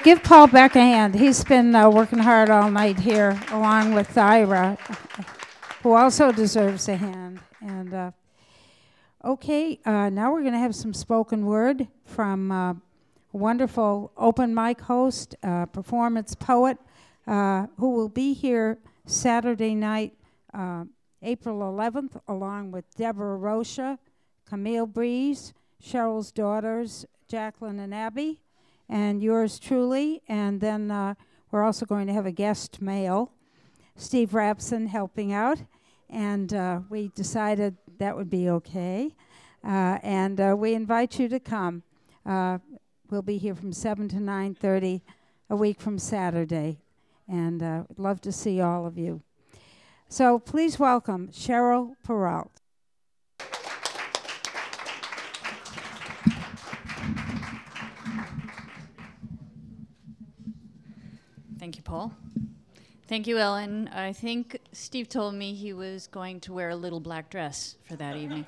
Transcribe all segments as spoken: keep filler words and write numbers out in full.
give Paul Beck a hand. He's been uh, working hard all night here, along with Ira, who also deserves a hand. And uh, okay, uh, now we're going to have some spoken word from uh, a wonderful open mic host, uh, performance poet, uh, who will be here Saturday night, uh, April eleventh, along with Deborah Rocha, Camille Breeze, Cheryl's daughters, Jacqueline and Abby, and yours truly. And then uh, we're also going to have a guest male, Steve Rapson, helping out. And uh, we decided that would be okay. Uh, and uh, we invite you to come. Uh, we'll be here from seven to nine thirty a week from Saturday. And uh, we'd love to see all of you. So please welcome Cheryl Peralt. Thank you, Paul. Thank you, Ellen. I think Steve told me he was going to wear a little black dress for that evening.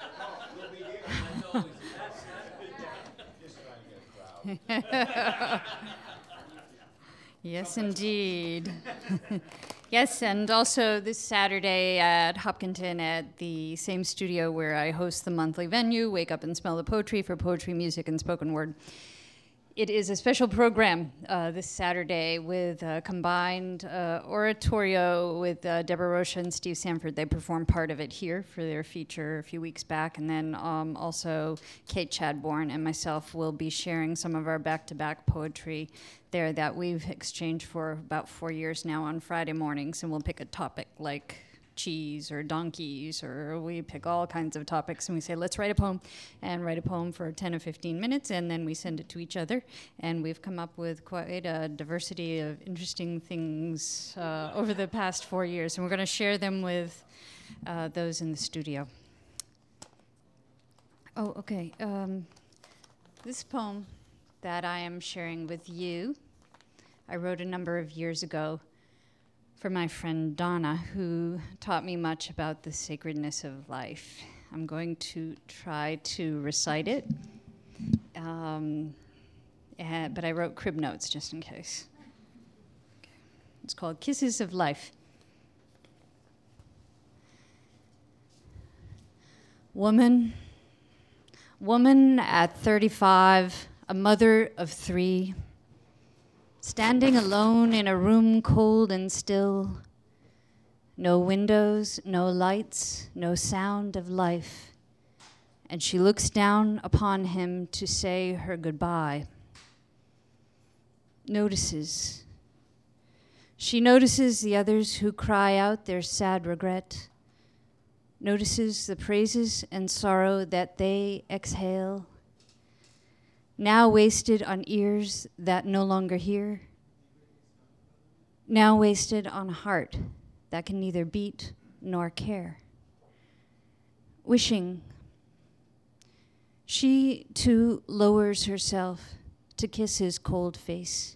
Yes, indeed. Yes, and also this Saturday at Hopkinton at the same studio where I host the monthly venue, Wake Up and Smell the Poetry, for poetry, music, and spoken word. It is a special program uh, this Saturday with a combined uh, oratorio with uh, Deborah Rocha and Steve Sanford. They performed part of it here for their feature a few weeks back, and then um, also Kate Chadbourne and myself will be sharing some of our back-to-back poetry there that we've exchanged for about four years now on Friday mornings, and we'll pick a topic like cheese or donkeys, or we pick all kinds of topics and we say, let's write a poem, and write a poem for ten or fifteen minutes, and then we send it to each other. And we've come up with quite a diversity of interesting things uh, over the past four years, and we're going to share them with uh, those in the studio. Oh, okay. Um, this poem that I am sharing with you, I wrote a number of years ago for my friend Donna, who taught me much about the sacredness of life. I'm going to try to recite it, um, and, but I wrote crib notes just in case. Okay. It's called Kisses of Life. Woman, woman at thirty-five, a mother of three, standing alone in a room cold and still, no windows, no lights, no sound of life, and she looks down upon him to say her goodbye. Notices. She notices the others who cry out their sad regret, notices the praises and sorrow that they exhale, now wasted on ears that no longer hear, now wasted on a heart that can neither beat nor care. Wishing, she too lowers herself to kiss his cold face.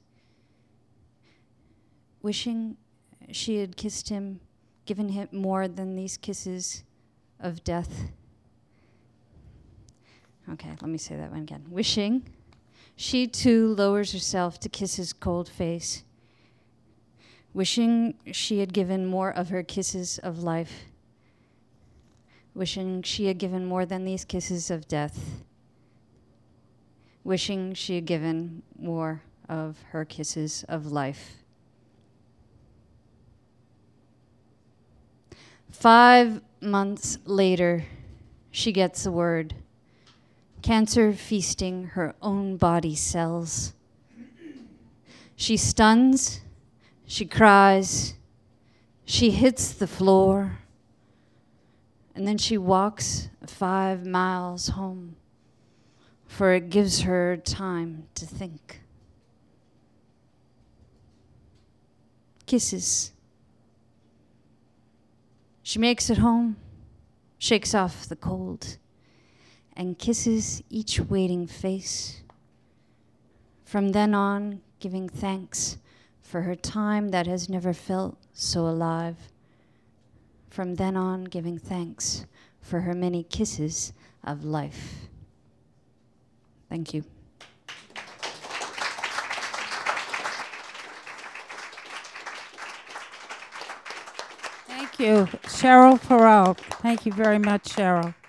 Wishing she had kissed him, given him more than these kisses of death. Okay, let me say that one again. Wishing, she too lowers herself to kiss his cold face. Wishing she had given more of her kisses of life. Wishing she had given more than these kisses of death. Wishing she had given more of her kisses of life. Five months later, she gets the word. Cancer feasting her own body cells. She stuns, she cries, she hits the floor, and then she walks five miles home, for it gives her time to think. Kisses. She makes it home, shakes off the cold, and kisses each waiting face. From then on, giving thanks for her time that has never felt so alive. From then on, giving thanks for her many kisses of life. Thank you. Thank you. Cheryl Farrell. Thank you very much, Cheryl.